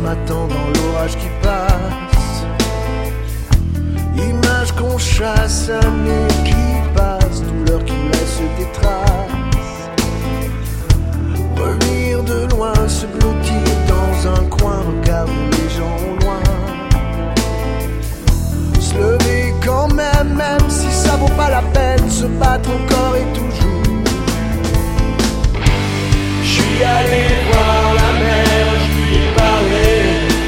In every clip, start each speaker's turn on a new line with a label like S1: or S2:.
S1: m'attend dans l'orage qui passe. Image qu'on chasse, un nez qui passe, douleur qui laisse des traces. Revenir de loin, se blottir dans un coin, regarder les gens au loin. Se lever quand même, même si ça vaut pas la peine, se battre encore et toujours. Je suis allé voir la mer, je lui ai parlé.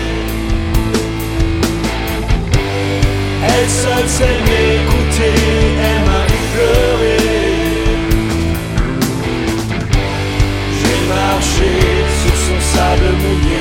S1: Elle seule sait m'écouter, elle m'a vu pleurer. J'ai marché sur son sable mouillé.